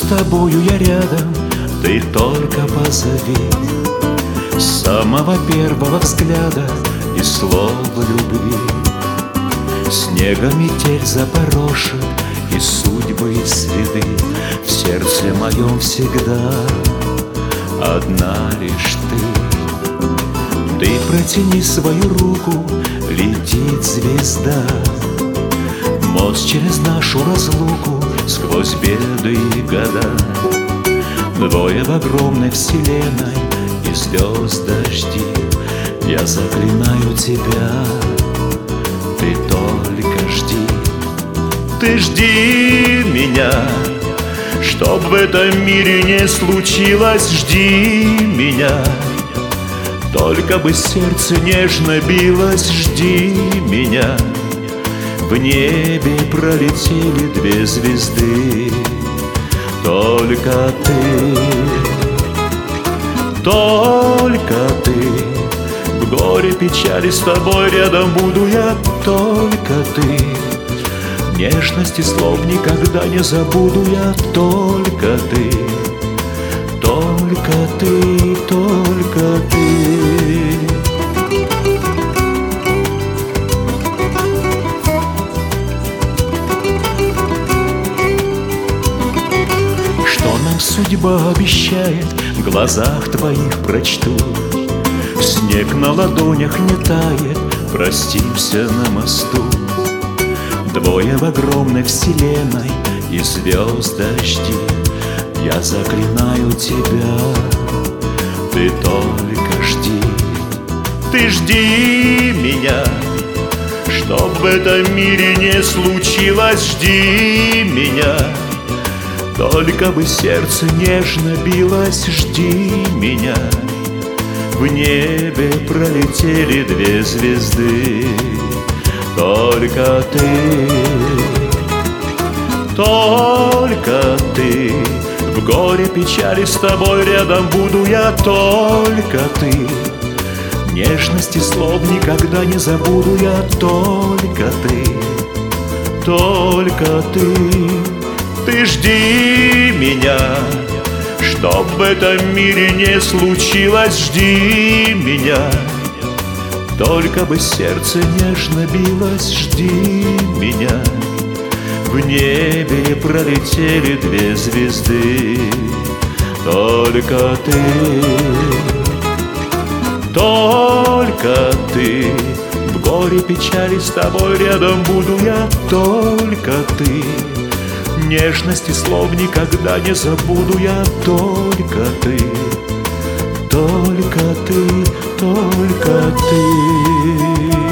тобою я рядом, ты только позови. С самого первого взгляда и слова любви снегом метель запорошит и судьбы, и следы. В сердце моем всегда одна лишь ты. Ты протяни свою руку, летит звезда. Мост через нашу разлуку сквозь беды и года. Двое в огромной вселенной и звезд дожди. Я заклинаю тебя, ты только жди. Ты жди меня, чтоб в этом мире не случилось. Жди меня, только бы сердце нежно билось. Жди меня. В небе пролетели две звезды. Только ты, только ты. В горе печали с тобой рядом буду я. Только ты. Нежности слов никогда не забуду я. Только ты, только ты, только ты. Что нам судьба обещает, в глазах твоих прочту. Снег на ладонях не тает, простимся на мосту. Двое в огромной вселенной и звезд дожди. Я заклинаю тебя, ты только жди. Ты жди меня, чтоб в этом мире не случилось. Жди меня, только бы сердце нежно билось. Жди меня. В небе пролетели две звезды. Только ты, только ты. В горе печали с тобой рядом буду я. Только ты. Нежности слов никогда не забуду я. Только ты, только ты. Ты жди меня, чтоб в этом мире не случилось. Жди меня, только бы сердце нежно билось. Жди меня. В небе пролетели две звезды. Только ты, только ты. В горе печали с тобой рядом буду я. Только ты. Нежности слов никогда не забуду я. Только ты, только ты, только ты.